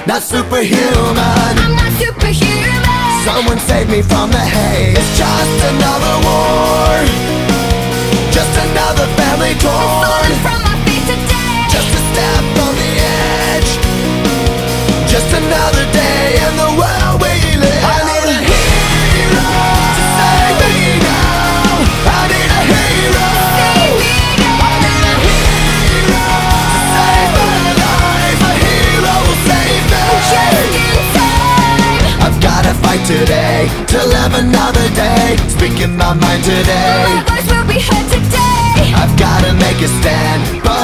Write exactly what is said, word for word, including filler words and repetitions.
not superhuman. I'm not superhuman. Someone save me from the haze. It's just another war, just another family I'm torn. falling from my feet today. Just a step on the edge, just another day in the world we live. I need a hero to save me now. I need a hero. Save me now. I need a hero to save my life. A hero will save me. Just in time. I've gotta fight today to live another day. Speaking my mind today. My voice will be heard today. I've gotta make a stand.